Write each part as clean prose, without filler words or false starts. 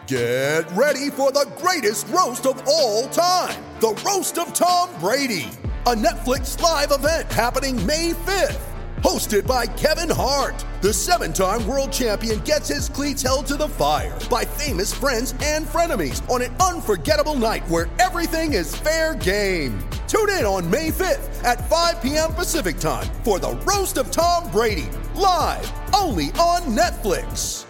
Get ready for the greatest roast of all time, the Roast of Tom Brady, a Netflix live event happening May 5th. Hosted by Kevin Hart, the 7-time world champion gets his cleats held to the fire by famous friends and frenemies on an unforgettable night where everything is fair game. Tune in on May 5th at 5 p.m. Pacific time for the Roast of Tom Brady, live only on Netflix.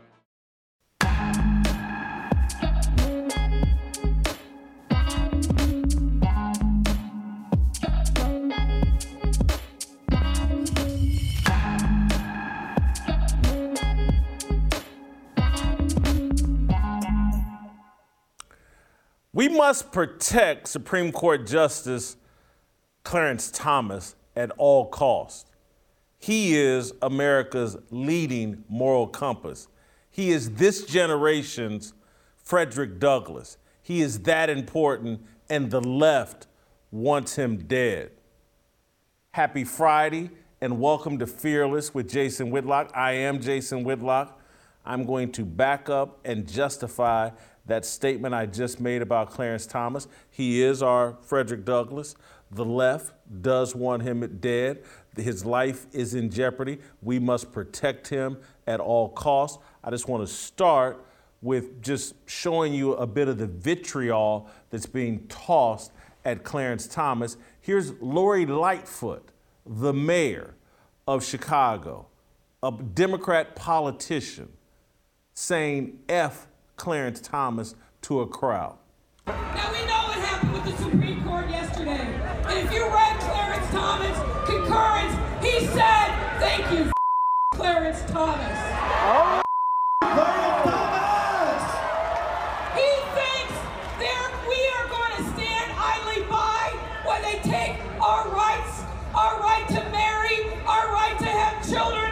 We must protect Supreme Court Justice Clarence Thomas at all costs. He is America's leading moral compass. He is this generation's Frederick Douglass. He is that important, and the left wants him dead. Happy Friday, and welcome to Fearless with Jason Whitlock. I am Jason Whitlock. I'm going to back up and justify that statement I just made about Clarence Thomas. He is our Frederick Douglass. The left does want him dead. His life is in jeopardy. We must protect him at all costs. I just want to start with just showing you a bit of the vitriol that's being tossed at Clarence Thomas. Here's Lori Lightfoot, the mayor of Chicago, a Democrat politician, saying F Clarence Thomas to a crowd. Now we know what happened with the Supreme Court yesterday. And if you read Clarence Thomas' concurrence, he said, thank you, Clarence Thomas. Oh, Clarence Thomas! He thinks we are going to stand idly by when they take our rights, our right to marry, our right to have children.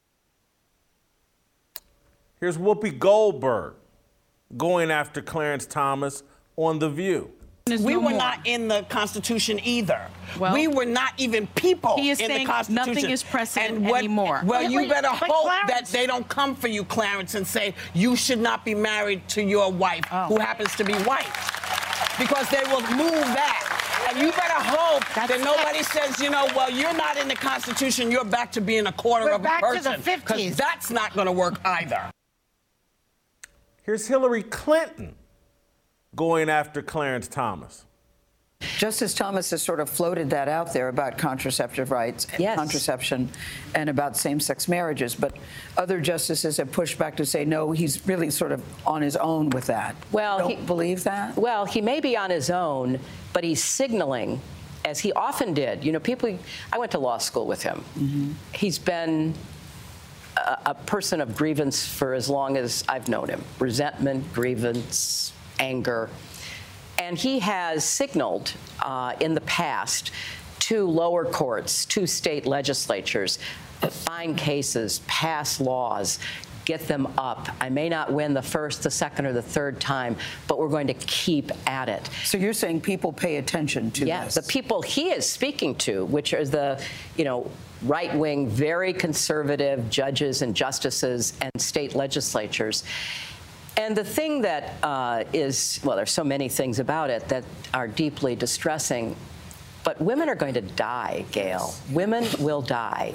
Here's Whoopi Goldberg going after Clarence Thomas on The View. We were not in the Constitution either. Well, we were not even people he is in saying the Constitution. Nothing is precedent and anymore. Well, you better hope Clarence, that they don't come for you, Clarence, and say you should not be married to your wife who happens to be white. Because they will move that. And you better hope that nobody says, well, you're not in the Constitution, you're back to being a quarter of a person. We're back to the 50s. Because that's not going to work either. Here's Hillary Clinton going after Clarence Thomas. Justice Thomas has sort of floated that out there about contraceptive rights, contraception, and about same-sex marriages. But other justices have pushed back to say, no, he's really sort of on his own with that. Well, Don't believe that? Well, he may be on his own, but he's signaling, as he often did. I went to law school with him. Mm-hmm. He's been a person of grievance for as long as I've known him. Resentment, grievance, anger. And he has signaled in the past to lower courts, to state legislatures, find cases, pass laws, get them up. I may not win the first, the second, or the third time, but we're going to keep at it. So you're saying people pay attention to this? Yes, the people he is speaking to, which are the, right-wing, very conservative judges and justices and state legislatures. And the thing that there's so many things about it that are deeply distressing, but women are going to die, Gail. Women will die.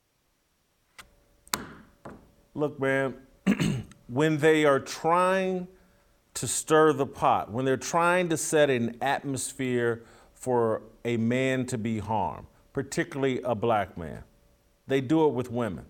Look, man, when they are trying to stir the pot, when they're trying to set an atmosphere for a man to be harmed, particularly a black man, they do it with women.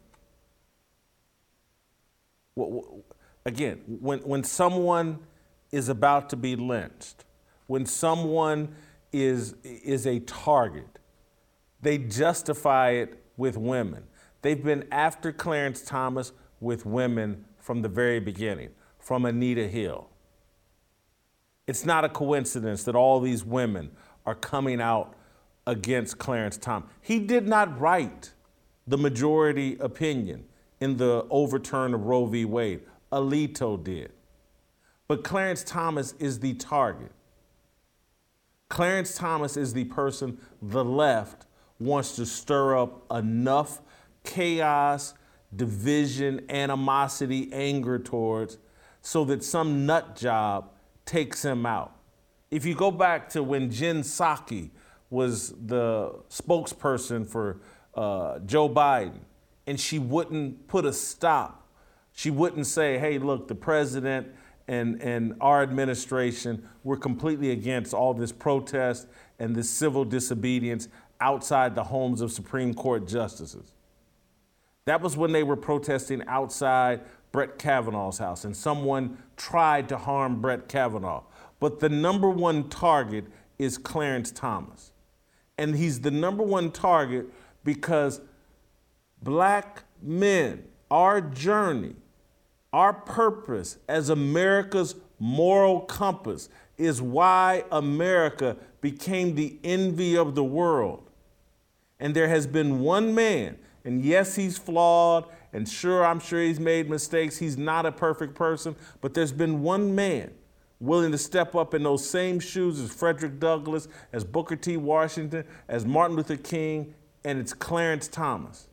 Again, when someone is about to be lynched, when someone is a target, they justify it with women. They've been after Clarence Thomas with women from the very beginning, from Anita Hill. It's not a coincidence that all these women are coming out against Clarence Thomas. He did not write the majority opinion in the overturn of Roe v. Wade. Alito did. But Clarence Thomas is the target. Clarence Thomas is the person the left wants to stir up enough chaos, division, animosity, anger towards, so that some nut job takes him out. If you go back to when Jen Psaki was the spokesperson for Joe Biden, and she wouldn't put a stop. She wouldn't say, hey, look, the president and our administration, we're completely against all this protest and this civil disobedience outside the homes of Supreme Court justices. That was when they were protesting outside Brett Kavanaugh's house, and someone tried to harm Brett Kavanaugh. But the number one target is Clarence Thomas. And he's the number one target because black men, our journey, our purpose as America's moral compass is why America became the envy of the world. And there has been one man, and yes, he's flawed, and I'm sure he's made mistakes. He's not a perfect person, but there's been one man willing to step up in those same shoes as Frederick Douglass, as Booker T. Washington, as Martin Luther King, and it's Clarence Thomas.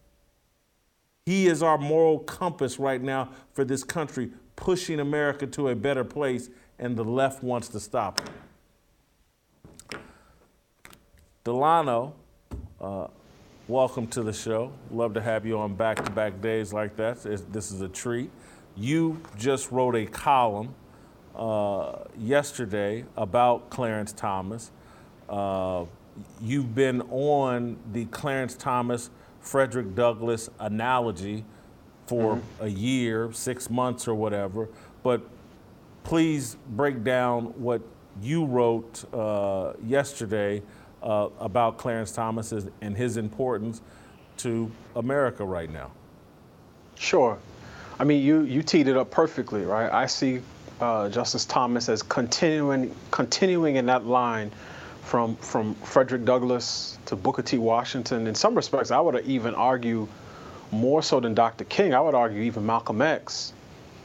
He is our moral compass right now for this country, pushing America to a better place, and the left wants to stop it. Delano, welcome to the show. Love to have you on back-to-back days like that. This is a treat. You just wrote a column yesterday about Clarence Thomas. You've been on the Clarence Thomas, Frederick Douglass analogy for a year, 6 months or whatever, but please break down what you wrote yesterday about Clarence Thomas and his importance to America right now. Sure. I mean, you teed it up perfectly, right? I see Justice Thomas as continuing in that line from Frederick Douglass to Booker T. Washington. In some respects, I would even argue more so than Dr. King. I would argue even Malcolm X.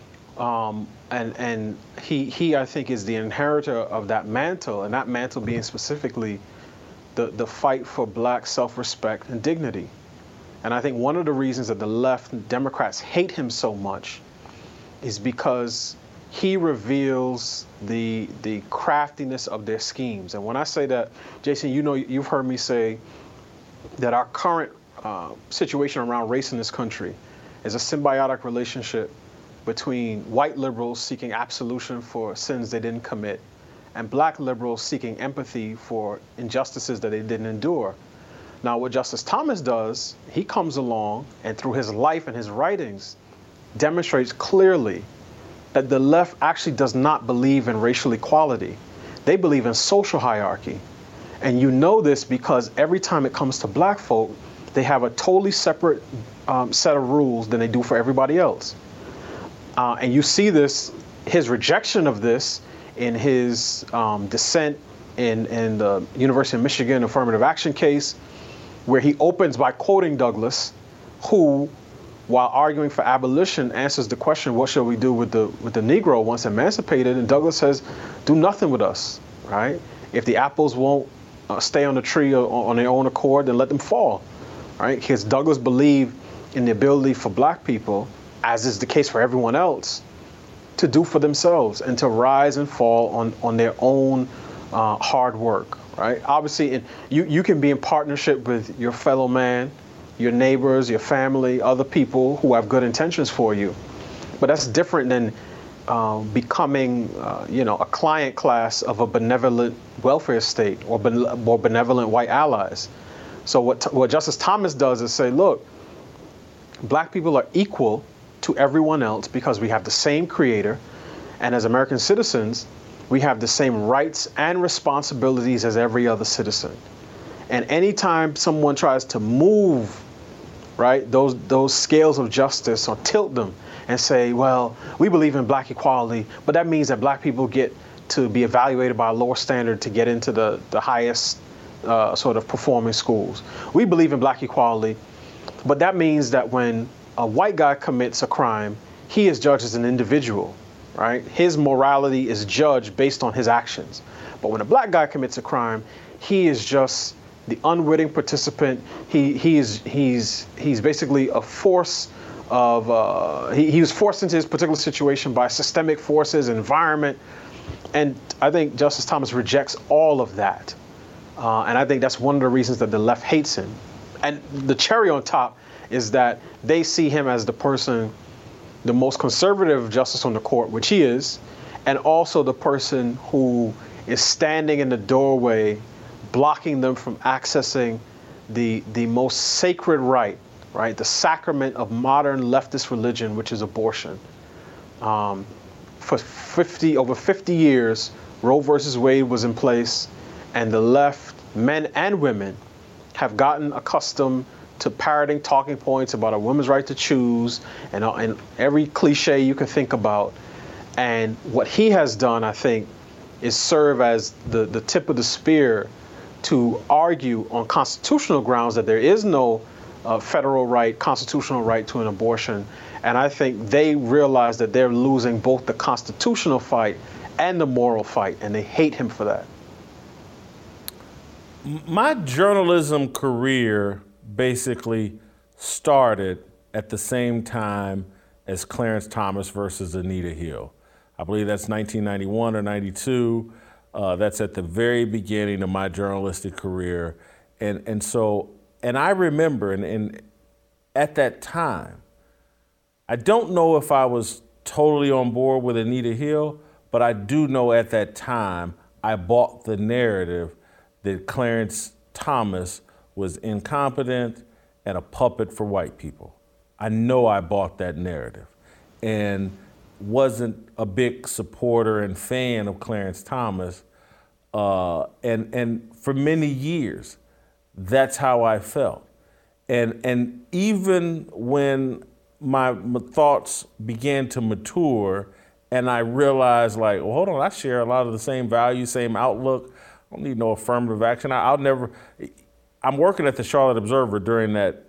And he, I think, is the inheritor of that mantle, and that mantle being specifically the fight for black self-respect and dignity. And I think one of the reasons that the left and Democrats hate him so much is because he reveals the craftiness of their schemes. And when I say that, Jason, you've heard me say that our current situation around race in this country is a symbiotic relationship between white liberals seeking absolution for sins they didn't commit and black liberals seeking empathy for injustices that they didn't endure. Now, what Justice Thomas does, he comes along and through his life and his writings demonstrates clearly that the left actually does not believe in racial equality. They believe in social hierarchy. And you know this because every time it comes to black folk, they have a totally separate set of rules than they do for everybody else. And you see this, his rejection of this in his dissent in the University of Michigan affirmative action case, where he opens by quoting Douglass, who, while arguing for abolition, answers the question, what shall we do with the Negro once emancipated? And Douglass says, do nothing with us, right? If the apples won't stay on the tree on their own accord, then let them fall, right? Because Douglass believed in the ability for black people, as is the case for everyone else, to do for themselves and to rise and fall on their own hard work, right? Obviously, you can be in partnership with your fellow man, your neighbors, your family, other people who have good intentions for you. But that's different than becoming, a client class of a benevolent welfare state or benevolent white allies. So what Justice Thomas does is say, look, black people are equal to everyone else because we have the same creator, and as American citizens, we have the same rights and responsibilities as every other citizen. And anytime someone tries to move, right, those scales of justice or tilt them and say, well, we believe in black equality, but that means that black people get to be evaluated by a lower standard to get into the highest sort of performing schools. We believe in black equality, but that means that when a white guy commits a crime, he is judged as an individual, right? His morality is judged based on his actions. But when a black guy commits a crime, he is just the unwitting participant. He's basically a force he was forced into this particular situation by systemic forces, environment, and I think Justice Thomas rejects all of that. And I think that's one of the reasons that the left hates him. And the cherry on top is that they see him as the person, the most conservative justice on the court, which he is, and also the person who is standing in the doorway, blocking them from accessing the most sacred right, the sacrament of modern leftist religion, which is abortion. For over 50 years, Roe versus Wade was in place, and the left, men and women, have gotten accustomed to parroting talking points about a woman's right to choose and every cliche you can think about. And what he has done, I think, is serve as the tip of the spear to argue on constitutional grounds that there is no federal right, constitutional right to an abortion. And I think they realize that they're losing both the constitutional fight and the moral fight, and they hate him for that. My journalism career basically started at the same time as Clarence Thomas versus Anita Hill. I believe that's 1991 or 92. That's at the very beginning of my journalistic career. And I remember, and at that time, I don't know if I was totally on board with Anita Hill, but I do know at that time I bought the narrative that Clarence Thomas was incompetent and a puppet for white people. I know I bought that narrative and wasn't a big supporter and fan of Clarence Thomas. And for many years, that's how I felt. And even when my thoughts began to mature and I realized, like, well, hold on, I share a lot of the same values, same outlook. I don't need no affirmative action. I'm working at the Charlotte Observer during that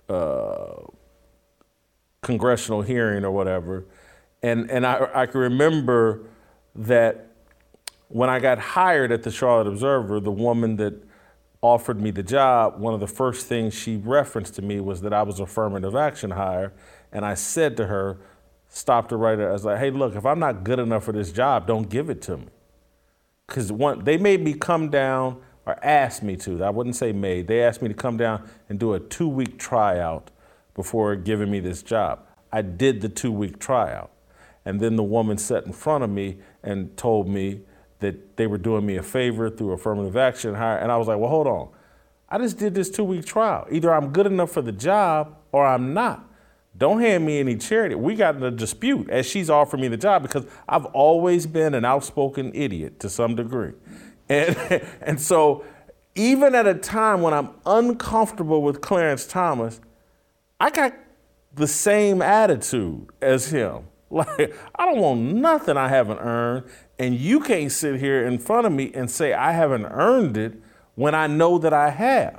congressional hearing or whatever. And I can remember that when I got hired at the Charlotte Observer, the woman that offered me the job, one of the first things she referenced to me was that I was affirmative action hire. And I said to her, stopped her right there. I was like, hey, look, if I'm not good enough for this job, don't give it to me. Because they made me come down, or asked me to, I wouldn't say made, they asked me to come down and do a 2-week tryout before giving me this job. I did the 2-week tryout. And then the woman sat in front of me and told me that they were doing me a favor through affirmative action hire. And I was like, well, hold on. I just did this 2-week trial. Either I'm good enough for the job or I'm not. Don't hand me any charity. We got in a dispute as she's offering me the job because I've always been an outspoken idiot to some degree. And so even at a time when I'm uncomfortable with Clarence Thomas, I got the same attitude as him. Like, I don't want nothing I haven't earned, and you can't sit here in front of me and say I haven't earned it when I know that I have.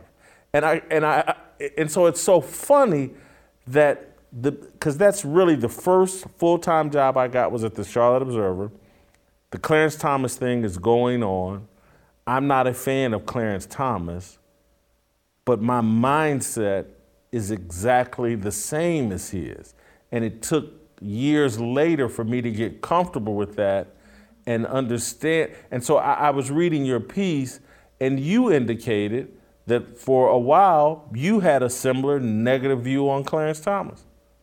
And so it's so funny that because that's really the first full-time job I got was at the Charlotte Observer. The Clarence Thomas thing is going on. I'm not a fan of Clarence Thomas, but my mindset is exactly the same as his. And it took years later for me to get comfortable with that and understand. And so I was reading your piece, and you indicated that for a while you had a similar negative view on Clarence Thomas.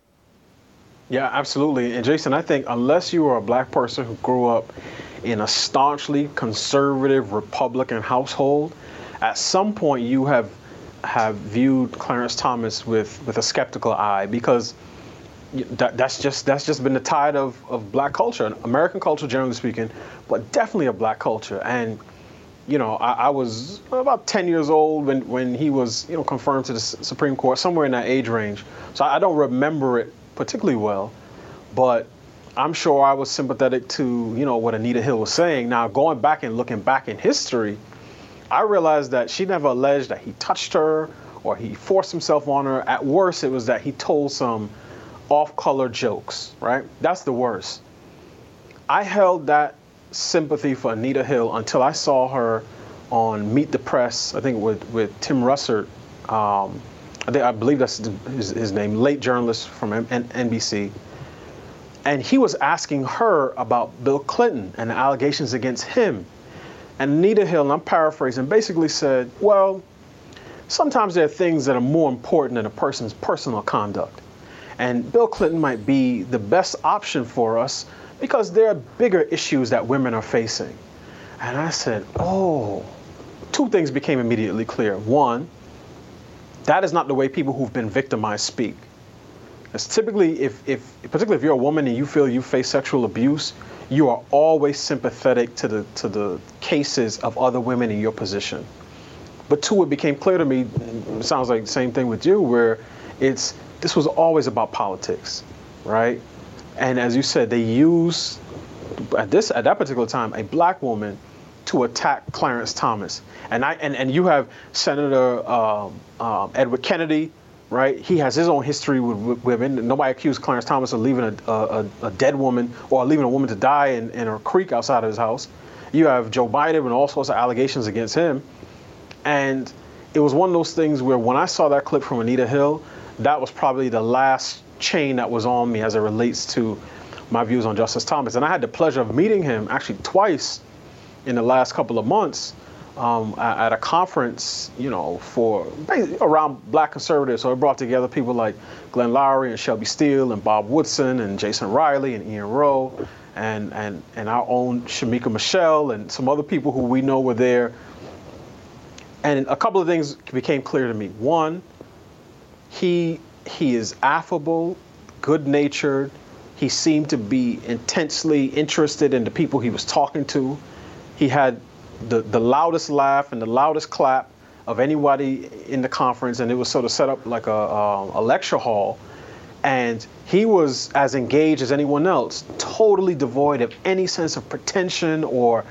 Yeah, absolutely. And Jason, I think unless you are a black person who grew up in a staunchly conservative Republican household, at some point you have viewed Clarence Thomas with a skeptical eye, because that's just been the tide of black culture, American culture generally speaking, but definitely a black culture. And I was about 10 years old when he was confirmed to the Supreme Court, somewhere in that age range. So I don't remember it particularly well, but I'm sure I was sympathetic to what Anita Hill was saying. Now, going back and looking back in history, I realized that she never alleged that he touched her or he forced himself on her. At worst, it was that he told some off-color jokes, right? That's the worst. I held that sympathy for Anita Hill until I saw her on Meet the Press, I think with Tim Russert, I believe that's his name, late journalist from NBC. And he was asking her about Bill Clinton and the allegations against him. And Anita Hill, and I'm paraphrasing, basically said, well, sometimes there are things that are more important than a person's personal conduct. And Bill Clinton might be the best option for us because there are bigger issues that women are facing. And I said, oh, two things became immediately clear. One, that is not the way people who've been victimized speak. It's typically, particularly if you're a woman and you feel you face sexual abuse, you are always sympathetic to the cases of other women in your position. But two, it became clear to me, it sounds like the same thing with you, where this was always about politics, right? And as you said, they used, at that particular time, a black woman to attack Clarence Thomas. And you have Senator Edward Kennedy, right? He has his own history with women. Nobody accused Clarence Thomas of leaving a dead woman or leaving a woman to die in a creek outside of his house. You have Joe Biden and all sorts of allegations against him. And it was one of those things where when I saw that clip from Anita Hill, that was probably the last chain that was on me as it relates to my views on Justice Thomas. And I had the pleasure of meeting him actually twice in the last couple of months. At a conference, for around black conservatives. So it brought together people like Glenn Lowry and Shelby Steele and Bob Woodson and Jason Riley and Ian Rowe and our own Shamika Michelle and some other people who we know were there. And a couple of things became clear to me. One, he is affable, good-natured. He seemed to be intensely interested in the people he was talking to. He had the loudest laugh and the loudest clap of anybody in the conference, and it was sort of set up like a lecture hall. And he was as engaged as anyone else, totally devoid of any sense of pretension or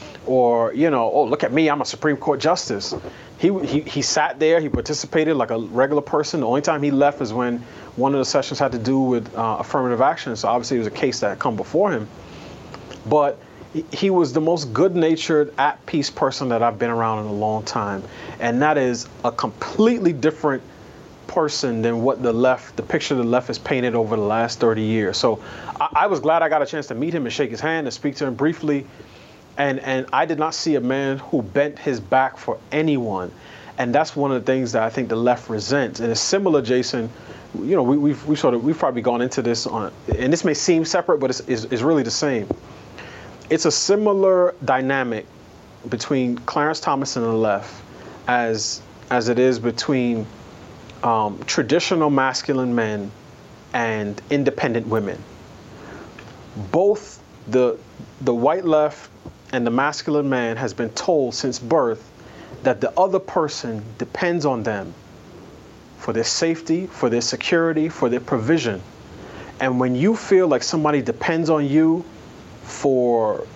oh, look at me, I'm a Supreme Court justice. He sat there, he participated like a regular person. The only time he left is when one of the sessions had to do with affirmative action. So obviously it was a case that had come before him. But he was the most good-natured, at-peace person that I've been around in a long time. And that is a completely different person than what the picture the left has painted over the last 30 years. So I was glad I got a chance to meet him and shake his hand and speak to him briefly. And I did not see a man who bent his back for anyone. And that's one of the things that I think the left resents. And it's similar, Jason, we've probably gone into this and this may seem separate, but it's really the same. It's a similar dynamic between Clarence Thomas and the left as it is between traditional masculine men and independent women. Both the white left and the masculine man has been told since birth that the other person depends on them for their safety, for their security, for their provision. And when you feel like somebody depends on you for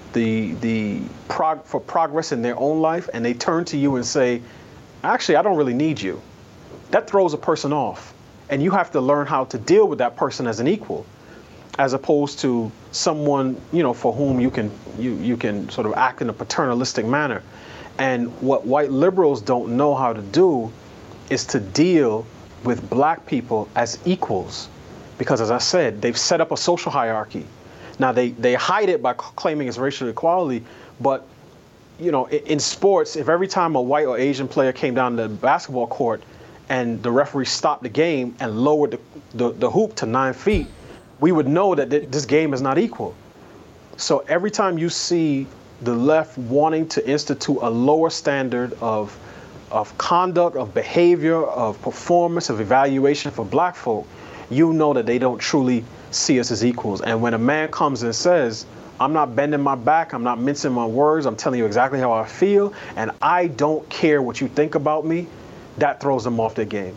progress in their own life, and they turn to you and say, actually, I don't really need you, that throws a person off. And you have to learn how to deal with that person as an equal, as opposed to someone, for whom you can sort of act in a paternalistic manner. And what white liberals don't know how to do is to deal with black people as equals. Because as I said, they've set up a social hierarchy. Now, they hide it by claiming it's racial equality, but, in sports, if every time a white or Asian player came down the basketball court and the referee stopped the game and lowered the hoop to 9 feet, we would know that this game is not equal. So every time you see the left wanting to institute a lower standard of conduct, of behavior, of performance, of evaluation for black folk, you know that they don't truly see us as equals. And when a man comes and says, I'm not bending my back, I'm not mincing my words, I'm telling you exactly how I feel, and I don't care what you think about me, that throws them off their game.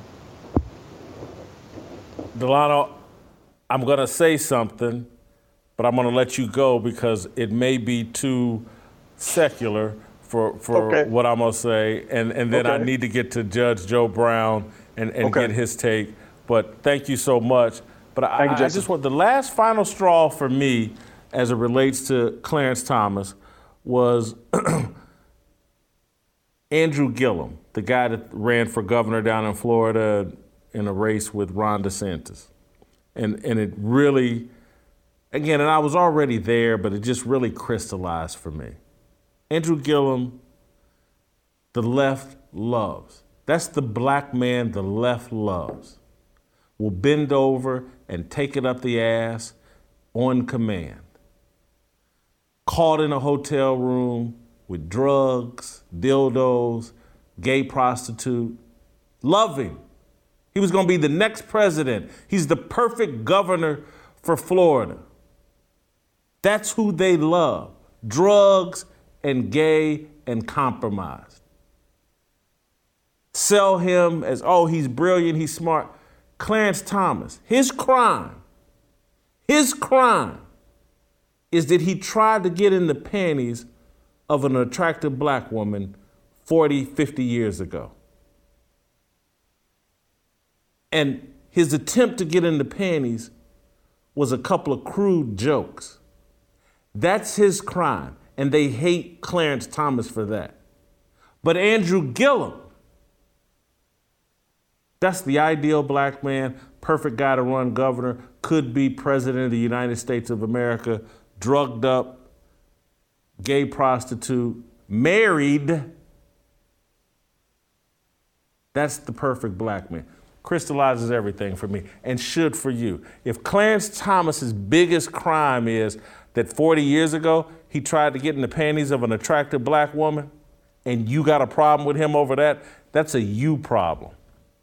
Delano, I'm going to say something, but I'm going to let you go because it may be too secular for okay. what I'm going to say. And then okay. I need to get to Judge Joe Brown and okay. get his take. But thank you so much. But I just want the last final straw for me as it relates to Clarence Thomas was Andrew Gillum, the guy that ran for governor down in Florida, in a race with Ron DeSantis. And it really, again, and I was already there, but it just really crystallized for me. Andrew Gillum, the left loves. That's the black man the left loves. Will bend over and take it up the ass on command. Caught in a hotel room with drugs, dildos, gay prostitute. Love him. He was going to be the next president. He's the perfect governor for Florida. That's who they love. Drugs and gay and compromised. Sell him as, oh, he's brilliant, he's smart. Clarence Thomas, his crime is that he tried to get in the panties of an attractive black woman 40, 50 years ago. And his attempt to get in the panties was a couple of crude jokes. That's his crime, and they hate Clarence Thomas for that. But Andrew Gillum, that's the ideal black man, perfect guy to run governor, could be president of the United States of America, drugged up, gay prostitute, married. That's the perfect black man. Crystallizes everything for me and should for you. If Clarence Thomas's biggest crime is that 40 years ago he tried to get in the panties of an attractive black woman and you got a problem with him over that, that's a you problem.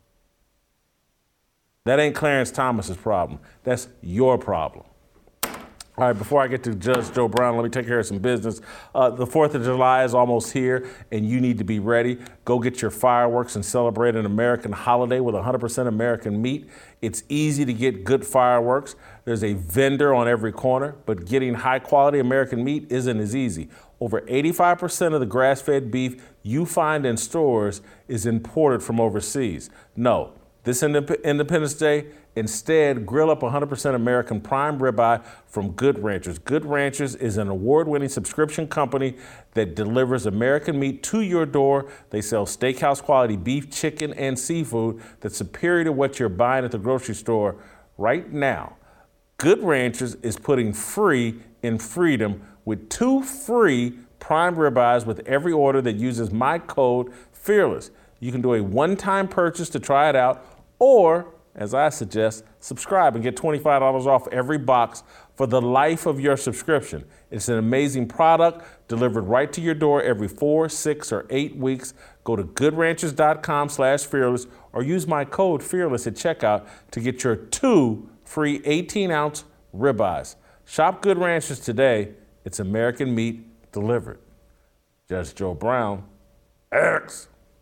That ain't Clarence Thomas's problem. That's your problem. All right, before I get to Judge Joe Brown, let me take care of some business. The 4th of July is almost here, and you need to be ready. Go get your fireworks and celebrate an American holiday with 100% American meat. It's easy to get good fireworks. There's a vendor on every corner, but getting high-quality American meat isn't as easy. Over 85% of the grass-fed beef you find in stores is imported from overseas. No. This Independence Day, instead, grill up 100% American prime ribeye from Good Ranchers. Good Ranchers is an award-winning subscription company that delivers American meat to your door. They sell steakhouse-quality beef, chicken, and seafood that's superior to what you're buying at the grocery store right now. Good Ranchers is putting free in freedom with 2 free prime ribeyes with every order that uses my code FEARLESS. You can do a one-time purchase to try it out, or, as I suggest, subscribe and get $25 off every box for the life of your subscription. It's an amazing product delivered right to your door every 4, 6, or 8 weeks. Go to goodranchers.com/fearless or use my code FEARLESS at checkout to get your 2 free 18-ounce ribeyes. Shop Good Ranchers today. It's American meat delivered. Judge Joe Brown, X.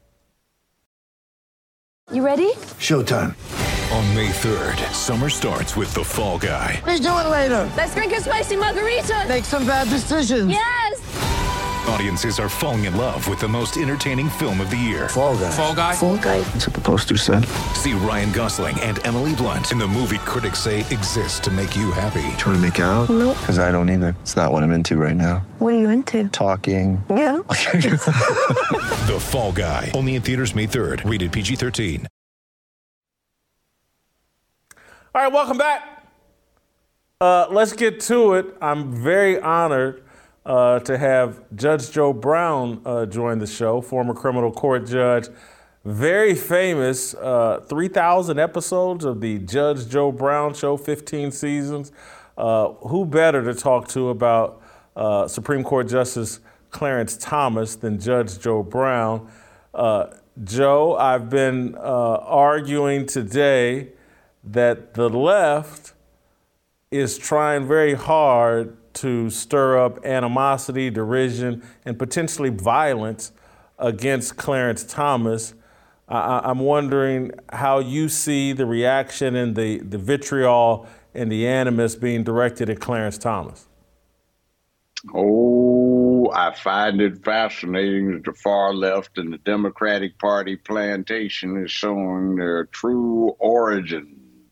You ready? Showtime. On May 3rd, summer starts with The Fall Guy. Let's do it later. Let's drink a spicy margarita. Make some bad decisions. Yes. Audiences are falling in love with the most entertaining film of the year. Fall Guy. Fall Guy? Fall Guy. That's what the poster said. See Ryan Gosling and Emily Blunt in the movie critics say exists to make you happy. Trying to make it out? Nope. Because I don't either. It's not what I'm into right now. What are you into? Talking. Yeah. The Fall Guy. Only in theaters May 3rd. Rated PG-13. All right, welcome back. Let's get to it. I'm very honored to have Judge Joe Brown join the show, former criminal court judge, very famous, 3,000 episodes of the Judge Joe Brown Show, 15 seasons. Who better to talk to about Supreme Court Justice Clarence Thomas than Judge Joe Brown? Joe, I've been arguing today that the left is trying very hard to stir up animosity, derision, and potentially violence against Clarence Thomas. I'm wondering how you see the reaction and the vitriol and the animus being directed at Clarence Thomas. Oh, I find it fascinating that the far left and the Democratic Party plantation is showing their true origins.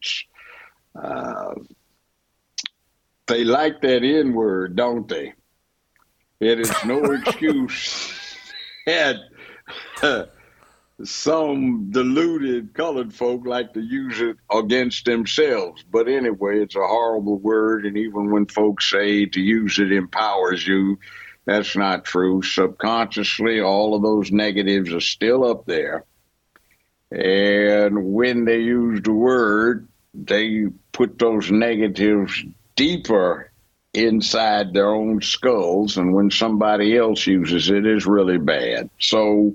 They like that N-word, don't they? It is no excuse that some deluded colored folk like to use it against themselves. But anyway, it's a horrible word. And even when folks say to use it empowers you, that's not true. Subconsciously, all of those negatives are still up there. And when they use the word, they put those negatives deeper inside their own skulls. And when somebody else uses it, it's really bad. So,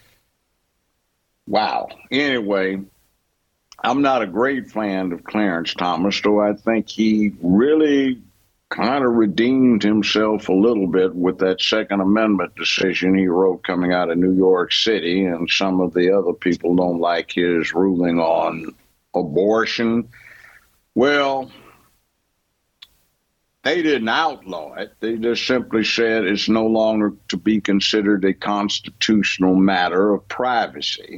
wow. Anyway, I'm not a great fan of Clarence Thomas, though I think he really kind of redeemed himself a little bit with that Second Amendment decision he wrote coming out of New York City, and some of the other people don't like his ruling on abortion. Well, they didn't outlaw it. They just simply said it's no longer to be considered a constitutional matter of privacy,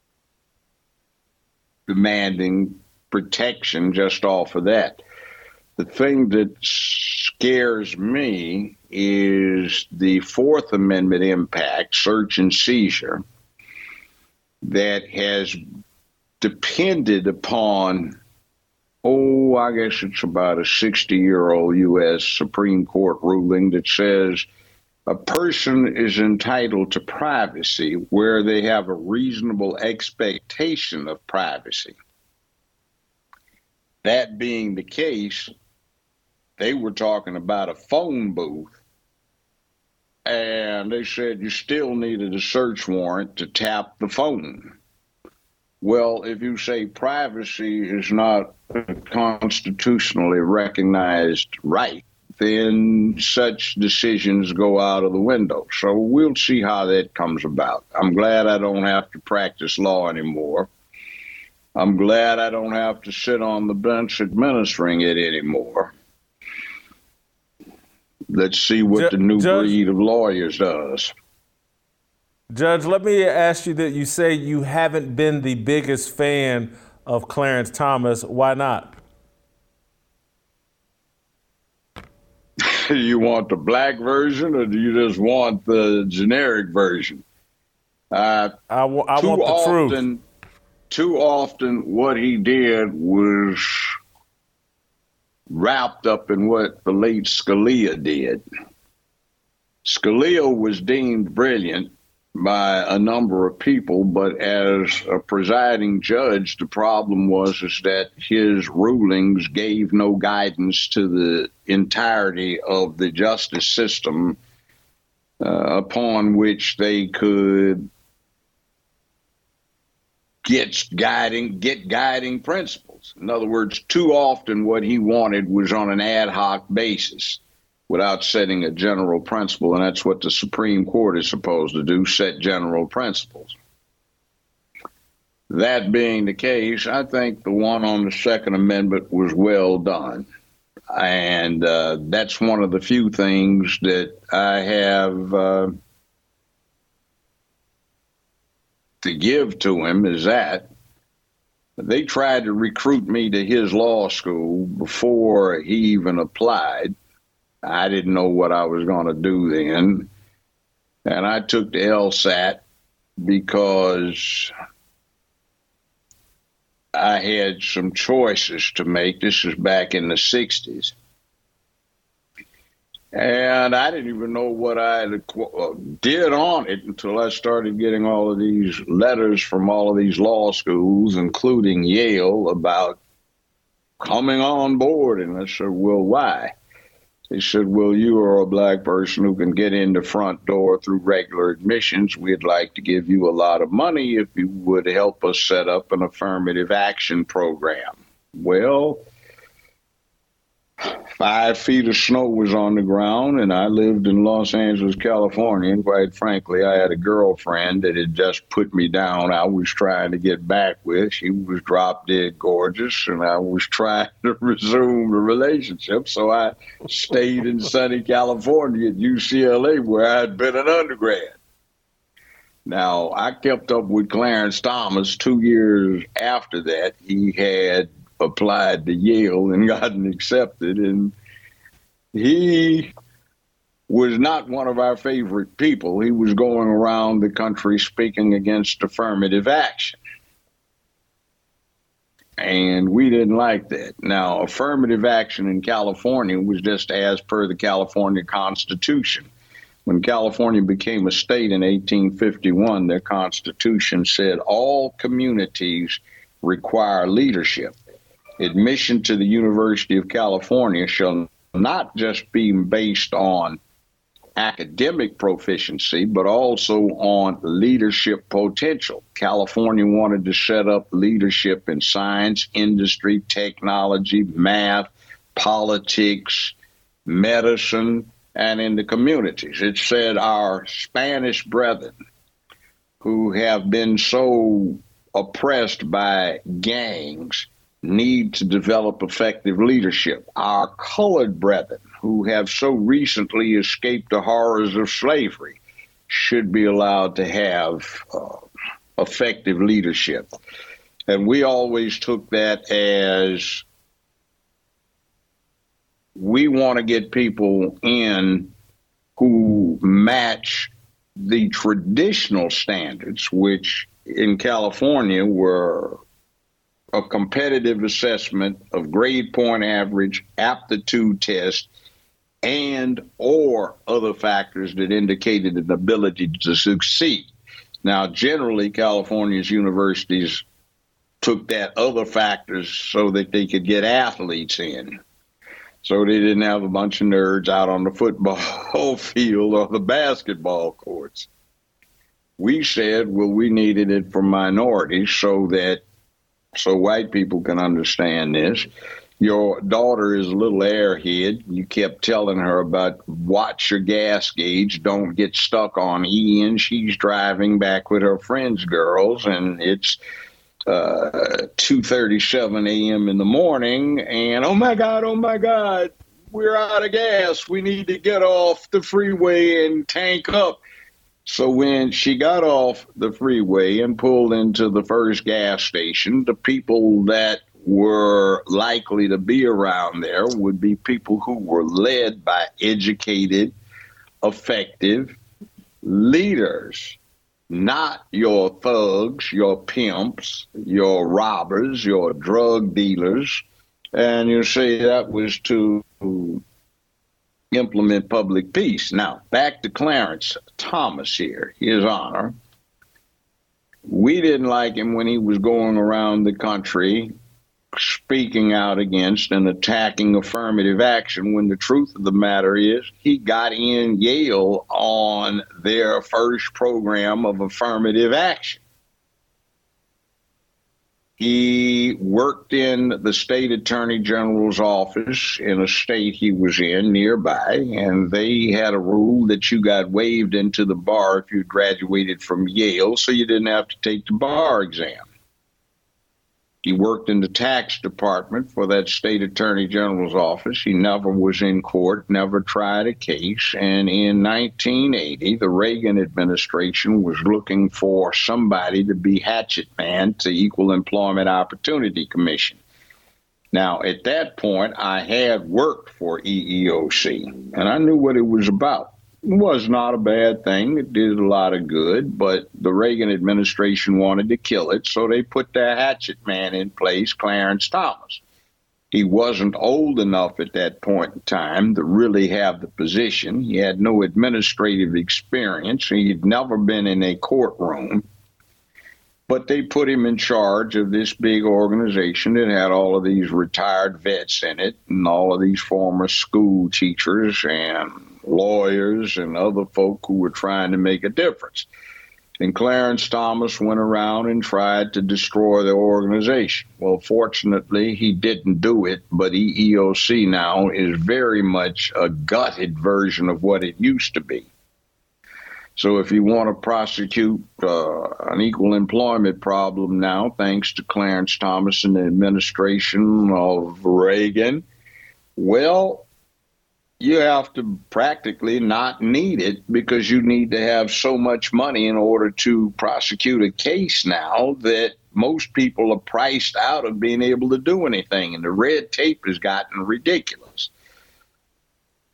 demanding protection just off of that. The thing that scares me is the Fourth Amendment impact, search and seizure, that has depended upon, I guess it's about a 60-year-old U.S. Supreme Court ruling that says a person is entitled to privacy where they have a reasonable expectation of privacy. That being the case, they were talking about a phone booth, and they said you still needed a search warrant to tap the phone. Well, if you say privacy is not a constitutionally recognized right, then such decisions go out of the window. So we'll see how that comes about. I'm glad I don't have to practice law anymore. I'm glad I don't have to sit on the bench administering it anymore. Let's see what the new breed of lawyers does. Judge, let me ask you that you say you haven't been the biggest fan of Clarence Thomas. Why not? You want the black version, or do you just want the generic version? I want the truth. Too often what he did was wrapped up in what the late Scalia did. Scalia was deemed brilliant by a number of people, but as a presiding judge, the problem was that his rulings gave no guidance to the entirety of the justice system upon which they could get guiding principles. In other words, too often what he wanted was on an ad hoc basis without setting a general principle, and that's what the Supreme Court is supposed to do, set general principles. That being the case, I think the one on the Second Amendment was well done. And that's one of the few things that I have to give to him, is that they tried to recruit me to his law school before he even applied. I didn't know what I was going to do then. And I took the LSAT because I had some choices to make. This is back in the 60s. And I didn't even know what I did on it until I started getting all of these letters from all of these law schools, including Yale, about coming on board. And I said, well, why? They said, well, you are a black person who can get in the front door through regular admissions. We'd like to give you a lot of money if you would help us set up an affirmative action program. Well, 5 feet of snow was on the ground, and I lived in Los Angeles, California. And quite frankly, I had a girlfriend that had just put me down. I was trying to get back with. She was drop dead gorgeous, and I was trying to resume the relationship. So I stayed in sunny California at UCLA, where I had been an undergrad. Now, I kept up with Clarence Thomas 2 years after that. He had applied to Yale and gotten accepted, and he was not one of our favorite people. He was going around the country speaking against affirmative action. And we didn't like that. Now, affirmative action in California was just as per the California Constitution. When California became a state in 1851, their Constitution said all communities require leadership. Admission to the University of California shall not just be based on academic proficiency, but also on leadership potential. California wanted to set up leadership in science, industry, technology, math, politics, medicine, and in the communities. It said our Spanish brethren who have been so oppressed by gangs need to develop effective leadership. Our colored brethren who have so recently escaped the horrors of slavery should be allowed to have effective leadership. And we always took that as we want to get people in who match the traditional standards, which in California were a competitive assessment of grade point average, aptitude test, and or other factors that indicated an ability to succeed. Now, generally, California's universities took that other factors so that they could get athletes in. So they didn't have a bunch of nerds out on the football field or the basketball courts. We said, well, we needed it for minorities so white people can understand this. Your daughter is a little airhead. You kept telling her about watch your gas gauge, don't get stuck on E, and she's driving back with her friends' girls, and it's 2:37 a.m. in the morning, and oh my God, we're out of gas. We need to get off the freeway and tank up. So when she got off the freeway and pulled into the first gas station, the people that were likely to be around there would be people who were led by educated, effective leaders, not your thugs, your pimps, your robbers, your drug dealers. And you see, that was to implement public peace. Now, back to Clarence Thomas here, His Honor. We didn't like him when he was going around the country speaking out against and attacking affirmative action, when the truth of the matter is he got in Yale on their first program of affirmative action. He worked in the state attorney general's office in a state he was in nearby, and they had a rule that you got waived into the bar if you graduated from Yale, so you didn't have to take the bar exam. He worked in the tax department for that state attorney general's office. He never was in court, never tried a case. And in 1980, the Reagan administration was looking for somebody to be hatchet man to Equal Employment Opportunity Commission. Now, at that point, I had worked for EEOC, and I knew what it was about. It was not a bad thing. It did a lot of good, but the Reagan administration wanted to kill it, so they put their hatchet man in place, Clarence Thomas. He wasn't old enough at that point in time to really have the position. He had no administrative experience. He'd never been in a courtroom. But they put him in charge of this big organization that had all of these retired vets in it and all of these former school teachers and lawyers and other folk who were trying to make a difference. And Clarence Thomas went around and tried to destroy the organization. Well, fortunately, he didn't do it, but EEOC now is very much a gutted version of what it used to be. So if you want to prosecute an equal employment problem now, thanks to Clarence Thomas and the administration of Reagan, well, you have to practically not need it, because you need to have so much money in order to prosecute a case now that most people are priced out of being able to do anything, and the red tape has gotten ridiculous.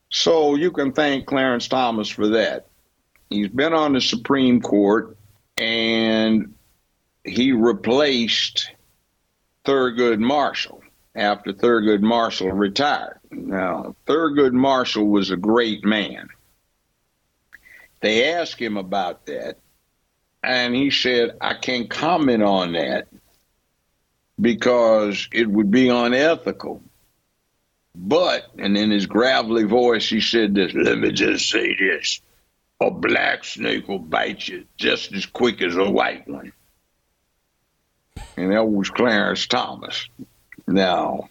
So you can thank Clarence Thomas for that. He's been on the Supreme Court, and he replaced Thurgood Marshall after Thurgood Marshall retired. Now, Thurgood Marshall was a great man. They asked him about that, and he said, I can't comment on that because it would be unethical. But, and in his gravelly voice, he said this, let me just say this, a black snake will bite you just as quick as a white one. And that was Clarence Thomas. Now,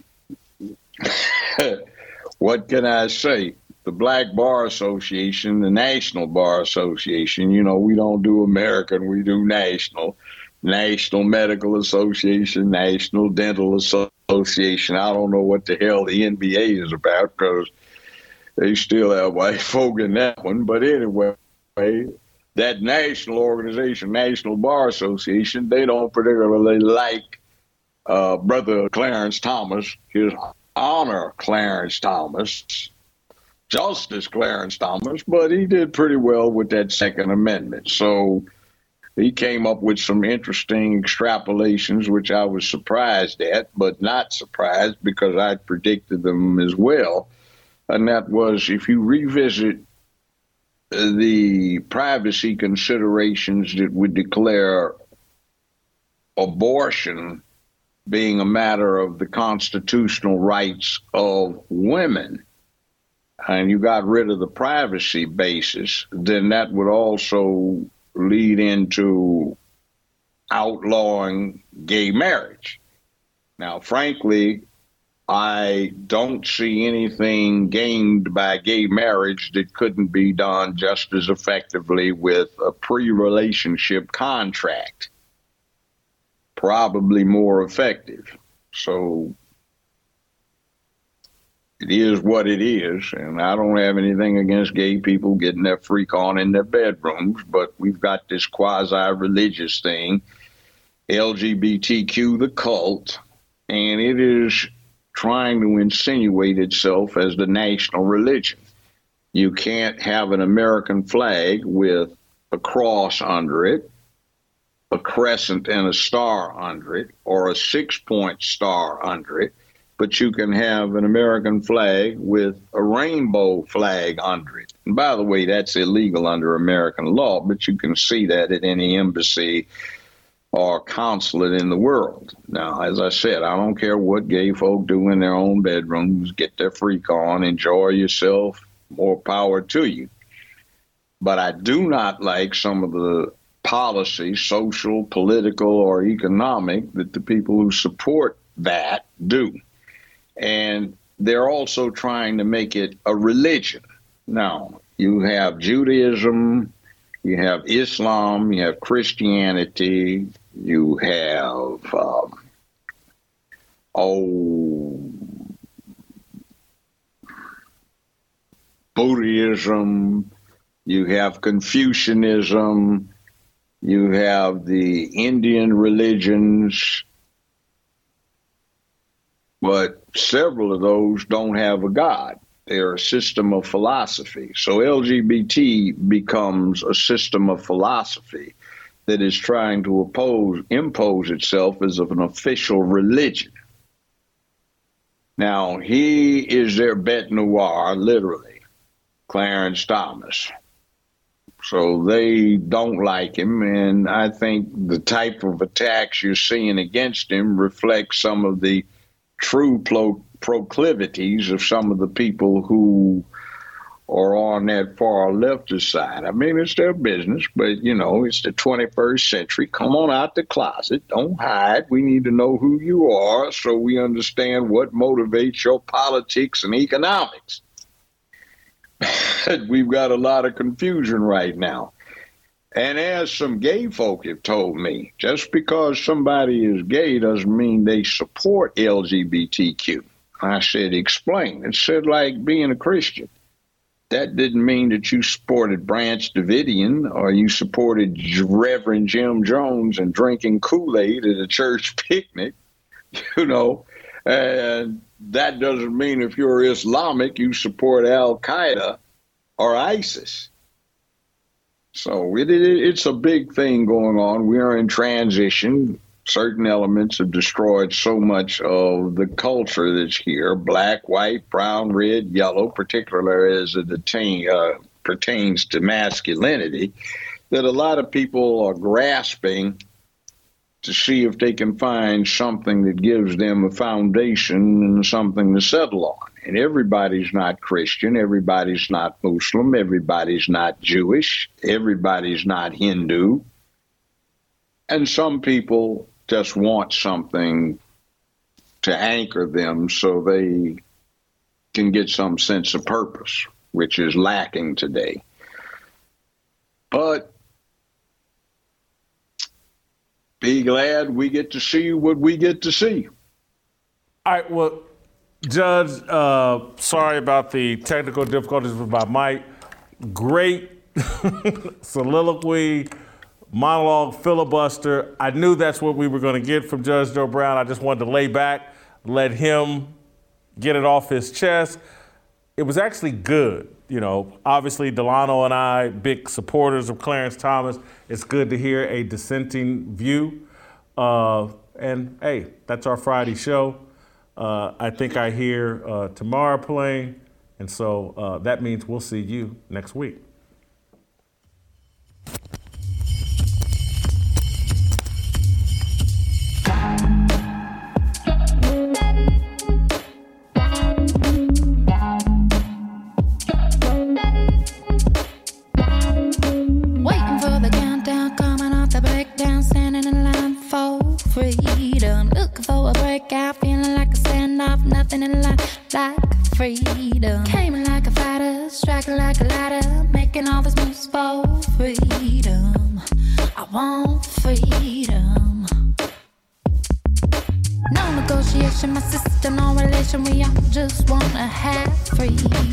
what can I say? The Black Bar Association, the National Bar Association, you know, we don't do American, we do national. National Medical Association, National Dental Association. I don't know what the hell the NBA is about because they still have white folk in that one. But anyway, that national organization, National Bar Association, they don't particularly like Brother Clarence Thomas, His Honor Clarence Thomas, Justice Clarence Thomas, but he did pretty well with that Second Amendment. So he came up with some interesting extrapolations, which I was surprised at, but not surprised because I predicted them as well. And that was, if you revisit the privacy considerations that would declare abortion being a matter of the constitutional rights of women, and you got rid of the privacy basis, then that would also lead into outlawing gay marriage. Now, frankly, I don't see anything gained by gay marriage that couldn't be done just as effectively with a pre-relationship contract. Probably more effective. So it is what it is, and I don't have anything against gay people getting their freak on in their bedrooms, but we've got this quasi-religious thing, LGBTQ, the cult, and it is trying to insinuate itself as the national religion. You can't have an American flag with a cross under it, a crescent and a star under it, or a 6-point star under it, but you can have an American flag with a rainbow flag under it. And by the way, that's illegal under American law, but you can see that at any embassy or consulate in the world. Now, as I said, I don't care what gay folk do in their own bedrooms, get their freak on, enjoy yourself, more power to you. But I do not like some of the policy, social, political, or economic, that the people who support that do. And they're also trying to make it a religion. Now, you have Judaism, you have Islam, you have Christianity, you have Buddhism, you have Confucianism, you have the Indian religions, but several of those don't have a God. They're a system of philosophy. So LGBT becomes a system of philosophy that is trying to impose itself as of an official religion. Now, he is their bête noire, literally, Clarence Thomas. So they don't like him, and I think the type of attacks you're seeing against him reflect some of the true proclivities of some of the people who are on that far leftist side. I mean, it's their business, but, you know, it's the 21st century. Come on out the closet. Don't hide. We need to know who you are so we understand what motivates your politics and economics. We've got a lot of confusion right now. And as some gay folk have told me, just because somebody is gay doesn't mean they support LGBTQ. I said, explain. It said, like being a Christian. That didn't mean that you supported Branch Davidian or you supported Reverend Jim Jones and drinking Kool-Aid at a church picnic. You know, And that doesn't mean if you're Islamic, you support Al-Qaeda or ISIS. So it's a big thing going on. We are in transition. Certain elements have destroyed so much of the culture that's here, black, white, brown, red, yellow, particularly as it pertains to masculinity, that a lot of people are grasping to see if they can find something that gives them a foundation and something to settle on. And everybody's not Christian, everybody's not Muslim, everybody's not Jewish, everybody's not Hindu. And some people just want something to anchor them so they can get some sense of purpose, which is lacking today. But be glad we get to see what we get to see. All right, well, Judge, sorry about the technical difficulties with my mic. Great soliloquy, monologue, filibuster. I knew that's what we were going to get from Judge Joe Brown. I just wanted to lay back, let him get it off his chest. It was actually good. You know, obviously Delano and I, big supporters of Clarence Thomas. It's good to hear a dissenting view. And hey, that's our Friday show. I think I hear Tamara playing. And so that means we'll see you next week. Freedom. Came like a fighter, striking like a ladder, making all this moves for freedom. I want freedom. No negotiation, my sister, no relation. We all just wanna have freedom.